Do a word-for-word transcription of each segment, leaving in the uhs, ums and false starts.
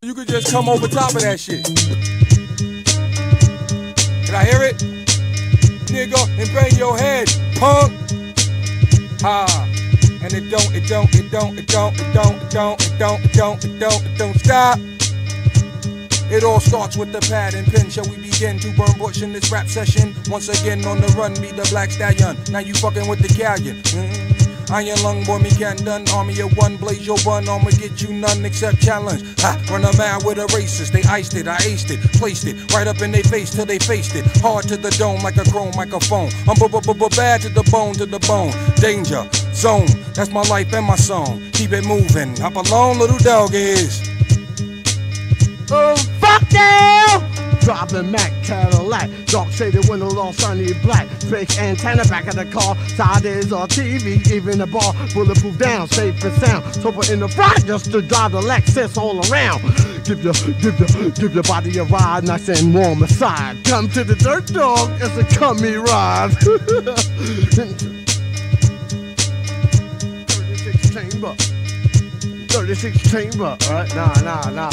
You could just come over top of that shit. Can I hear it? Nigga, and bang your head, punk. Ha. And it don't, it don't, it don't, it don't, it don't, it don't, it don't, it don't, it don't, it don't stop. It all starts with the pad and pen. Shall we begin to burn bush in this rap session? Once again on the run, be the black stallion. Now you fucking with the galleon. Mm-hmm. Iron lung, boy, me can't done. Army of one, blaze your bun. I'ma get you none except challenge. Ha, run a mile with a racist. They iced it, I aced it, placed it right up in their face till they faced it. Hard to the dome like a chrome microphone. I'm b-b-b-bad to the bone, to the bone. Danger zone, that's my life and my song. Keep it moving. Hop along, little dog is. Oh, fuck now! Driving Mac Cadillac, dark shaded windows all sunny black. Fake antenna back of the car, side is on T V, even the bar, bulletproof down, safe and sound. Sober in the front, just to drive the Lexus all around. Give your, give your, give your body a ride, nice and warm aside. Come to the dirt dog, it's a cummy ride. thirty-six chamber, thirty-six chamber, alright, nah, nah, nah.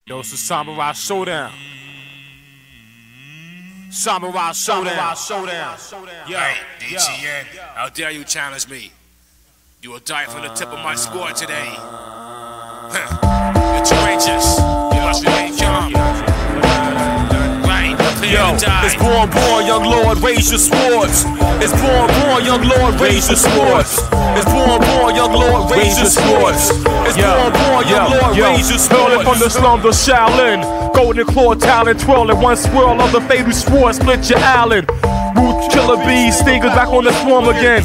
Yo, it's the Samurai Showdown. Samurai Showdown. Showdown. Yo, hey, D T N, how dare you challenge me? You will die from the tip of my sword today. You're courageous. You must remain calm. Right, Yo, it's born, born, young lord, raise your swords. It's born, born, young lord, raise your swords. It's born, born, young lord, raise your swords. It's born, born, young lord, raise your swords. Hurling from the slums of Shaolin, golden claw talent, twirling one swirl of the fatal sword, split your island. Root killer bees, stingers back on the swarm again.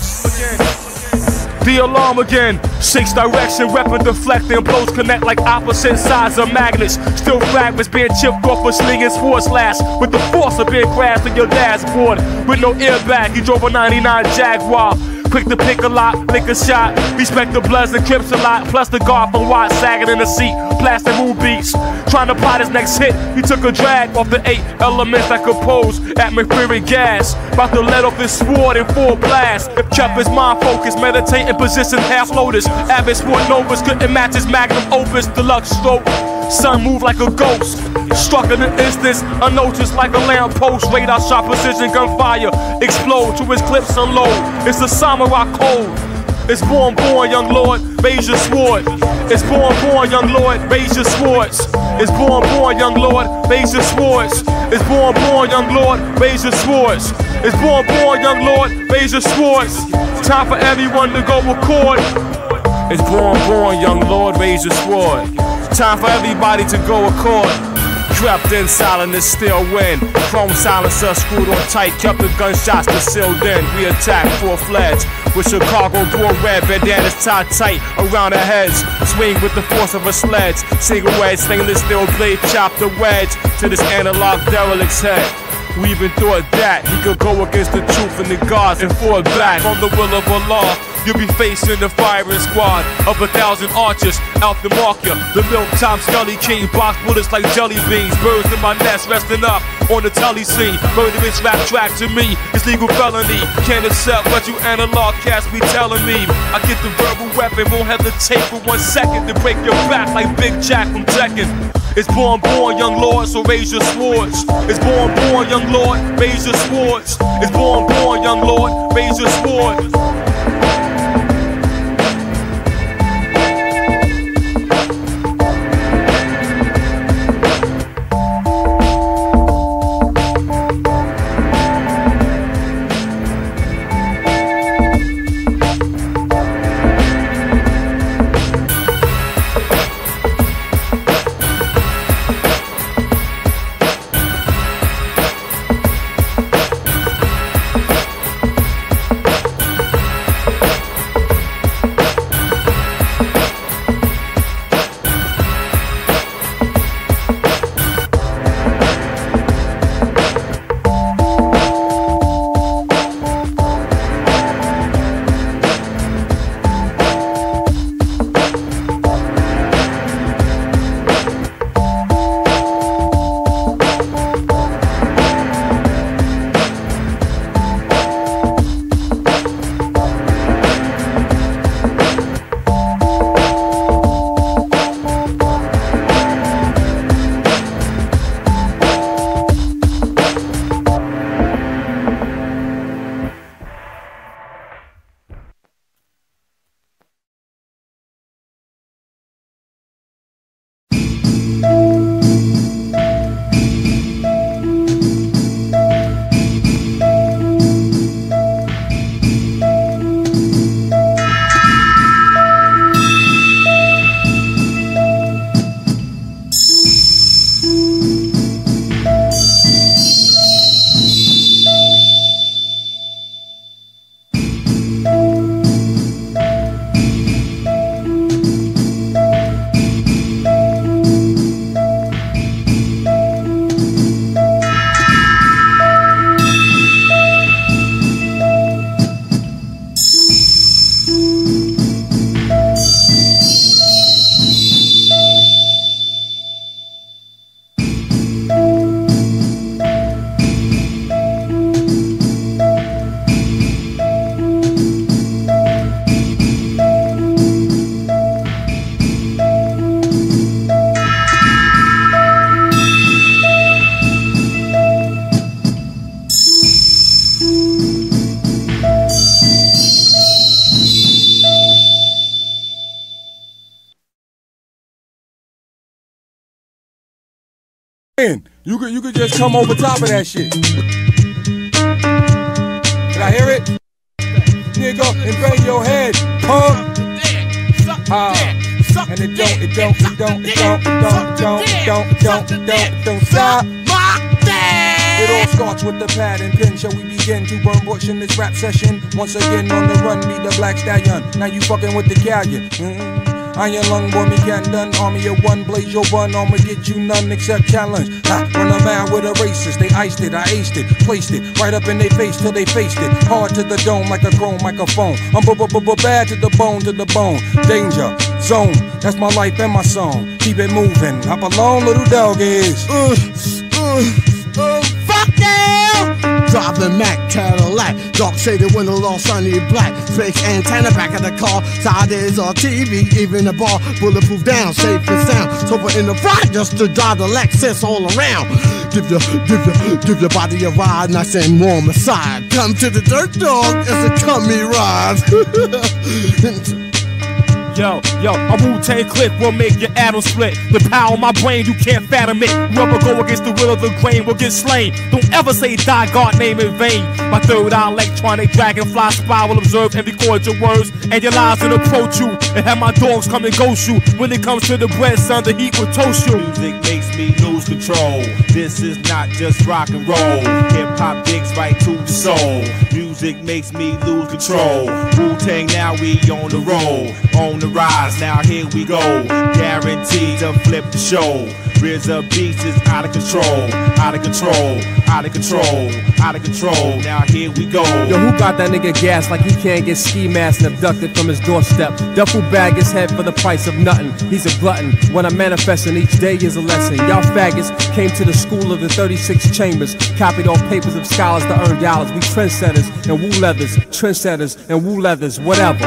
The alarm again, shakes direction, weapon deflecting, blows connect like opposite sides of magnets. Still fragments being chipped off a slinging sword slash, with the force of being crashed in your dashboard. With no airbag, he drove a ninety-nine Jaguar. Quick to pick a lot, lick a shot. Respect the Bloods and Crips a lot. Plus the guard from Watt sagging in the seat. Blasting moon beats. Trying to plot his next hit. He took a drag off the eight elements that compose atmospheric gas. About to let off his sword in full blast. Kept his mind focused, meditating position half lotus. Avid sport novas couldn't match his magnum opus. Deluxe stroke. Sun moved like a ghost. Struck in an instance, unnoticed like a lamppost. Radar shot precision gunfire. Explode to his clips unload. It's the samurai code. It's born, born, young lord, raise your sword. It's born, born, young lord, raise your swords. It's born, born, young lord, raise your swords. It's born, born, young lord, raise your swords. It's born, born, young lord, raise your swords. Time for everyone to go record. It's born, born, young lord, raise your sword. Time for everybody to go accord. Crept in silence, still win. Chrome silencer screwed on tight, kept the gunshots concealed in. We attacked full-fledged with Chicago door red bandanas tied tight around our heads. Swing with the force of a sledge. Single wedge, stainless steel blade, chopped the wedge to this analog derelict's head. We even thought that he could go against the truth and the gods and fought back on the will of Allah. You'll be facing the firing squad of a thousand archers out to mark ya. The milk top Scully King, box bullets like jelly beans. Birds in my nest resting up on the telly scene. Murderous rap track to me is legal felony. Can't accept what you analog cats be telling me. I get the verbal weapon, won't hesitate for one second to break your back like Big Jack from Tekken. It's born, born, young lord, so raise your swords. It's born, born, young lord, raise your swords. It's born, born, young lord, raise your swords. You could, you could just come over top of that shit. Can I hear it? Nigga, and bang your head, punk. Ah, and it don't, it don't, it don't, it don't, it don't, it don't, it don't, it don't, it don't, it don't stop. It all starts with the pad and pen. Shall we begin to burn bush in this rap session? Once again on the run, be the black stallion. Now you fucking with the galleon. Mm-hmm. Iron lung boy, me can't done. Army of one, blaze your bun. I'ma get you none except challenge. Ha, run a mile with a racist. They iced it, I aced it, placed it right up in their face till they faced it. Hard to the dome like a chrome microphone. I'm b-b-b-bad to the bone, to the bone. Danger zone, that's my life and my song. Keep it moving. Hop along, little dog is. Uh, uh, uh, fuck now! Driving Mac Cadillac, dark shaded window, all sunny black. Fake antenna back of the car, side is on T V, even the bar, bulletproof down, safe and sound. Sober in the front just to drive the Lexus all around. Give your, give your, give your body a ride, nice and warm aside. Come to the dirt dog, it's a cummy ride. Yo, yo, a Wu-Tang clip will make your atoms split. The power of my brain, you can't fathom it. Whoever go against the will of the grain will get slain. Don't ever say die God name in vain. My third eye electronic dragonfly spy will observe and record your words, and your lies will approach you, and have my dogs come and ghost you. When it comes to the bread, son, the heat will toast you. Music makes me lose control. This is not just rock and roll. Hip-hop digs right to the soul. Music makes me lose control. Wu-Tang, now we on the roll. On the rise, now here we go. Guaranteed to flip the show. R Z A Beats is out of control. Out of control. Out of control. Out of control. Now here we go. Yo, who got that nigga gas like he can't get ski masked and abducted from his doorstep? Duffel bag his head for the price of nothing. He's a glutton. When I'm manifesting, each day is a lesson. Y'all faggots came to the school of the thirty-six chambers, copied off papers of scholars to earn dollars. We trendsetters and woo leathers, trendsetters and woo leathers, whatever.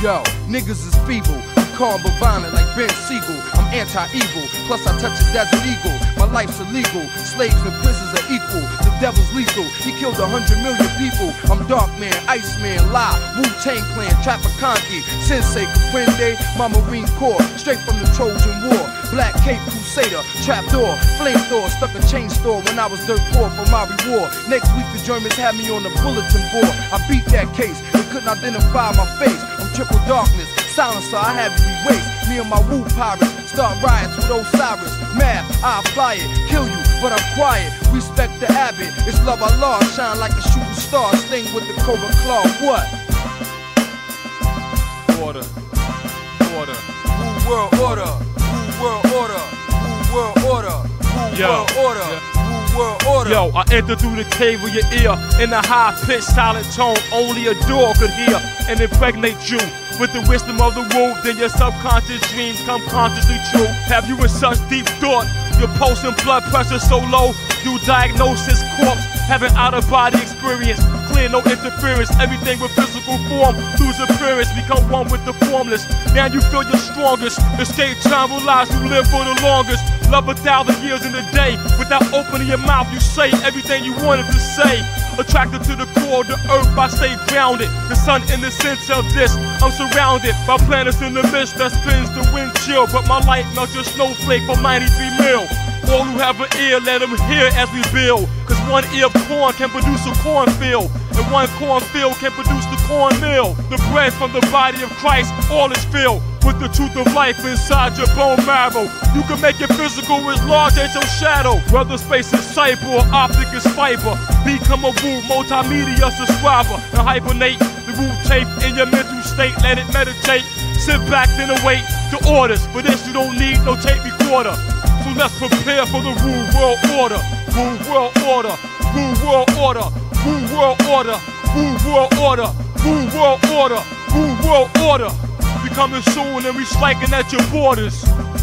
Yo, niggas is feeble. I'm calm but violent like Ben Siegel. I'm anti-evil, plus I touch a desert eagle. My life's illegal, slaves and prisons are equal. The devil's lethal, he killed a hundred million people. I'm Darkman, Iceman, La, Wu-Tang Clan, Trapacanti, Sensei, Comprende, my Marine Corps, straight from the Trojan War. Black Cape Crusader, trapdoor, flamethrower, stuck a chain store when I was dirt poor for my reward. Next week the Germans had me on the bulletin board. I beat that case, they couldn't identify my face. I'm triple darkness, silencer, I have you erased. Me and my Wu pirates start riots with Osiris. Mad, I'll fly it, kill you, but I'm quiet. Respect the habit, it's love I lost. Shine like a shooting star, sting with the cobra claw. What? Order, order. Wu world order, Wu world order, Wu world order, Wu Yo. world order, Wu world order. Yo, I enter through the cave of your ear in a high-pitched, silent tone only a door could hear and impregnate you with the wisdom of the Wu. Then your subconscious dreams come consciously true. Have you in such deep thought? Your pulse and blood pressure so low, you diagnose his corpse. Having out-of-body experience, clear no interference. Everything with physical form, lose appearance, become one with the formless. Now you feel your strongest. Escape travel lives, you live for the longest. Love a thousand years in a day. Without opening your mouth, you say everything you wanted to say. Attracted to the core of the earth, I stay grounded. The sun in the center of this, I'm surrounded by planets in the mist that spins the wind chill. But my light melts your snowflake from ninety-three mil. All who have an ear, let them hear as we build. Cause one ear of corn can produce a cornfield, and one cornfield can produce the cornmeal. The bread from the body of Christ, all is filled with the truth of life inside your bone marrow. You can make it physical as large as your shadow. Whether space is cyber or optic is fiber. Become a Wu multimedia subscriber and hibernate the Wu tape in your mental state. Let it meditate. Sit back then await the orders. For this you don't need no tape recorder. So let's prepare for the Wu world order. Wu world order. Wu world order. Wu world order. Wu world order. Wu world order. Wu world order. We coming soon and we striking at your borders.